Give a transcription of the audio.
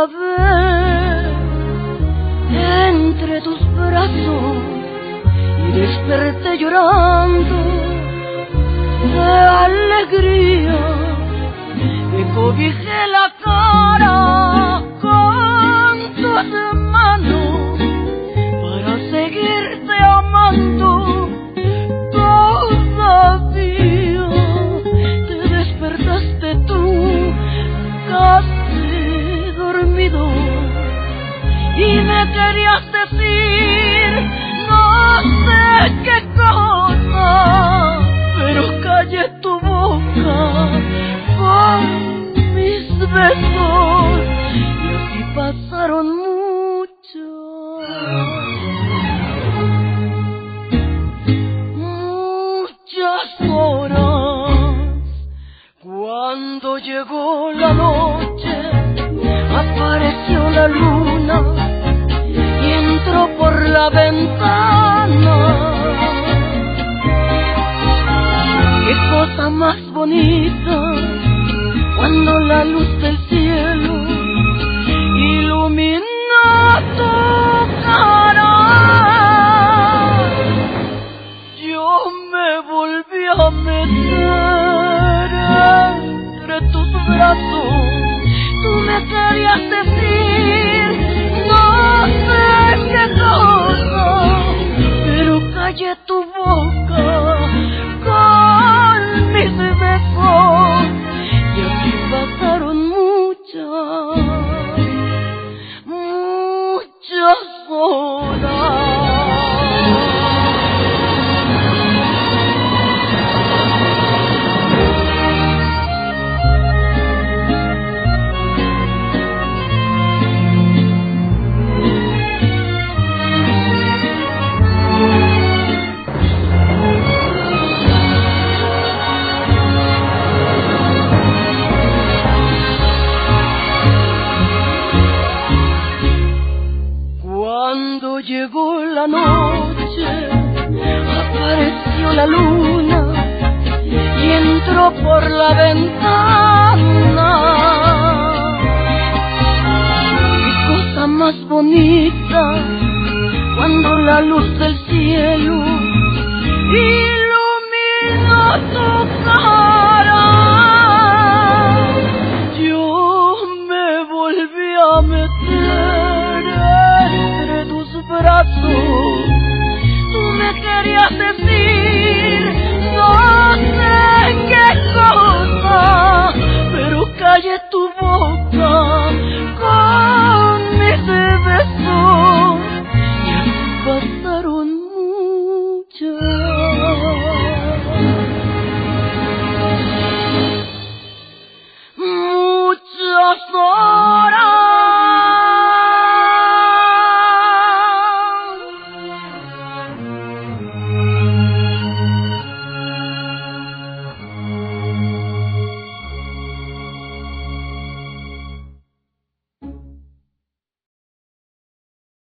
vez entre tus brazos y desperté llorando de alegría. Me cobijé la cara con tus manos para seguirte amando todavía. Te despertaste tú casi dormido y me querías decir no sé qué cosa, pero callé tu boca con mis besos y así pasaron muchas horas. Cuando llegó la noche apareció la luna y entró por la ventana. Qué cosa más bonita cuando la luz del cielo ilumina tu cara. Yo me volví a meter entre tus brazos. Tú me querías decir no sé qué cosa, pero callé tu boca con mis besos y aquí pasaron muchas horas. Cuando llegó la noche, apareció la luna y entró por la ventana. Qué cosa más bonita cuando la luz del cielo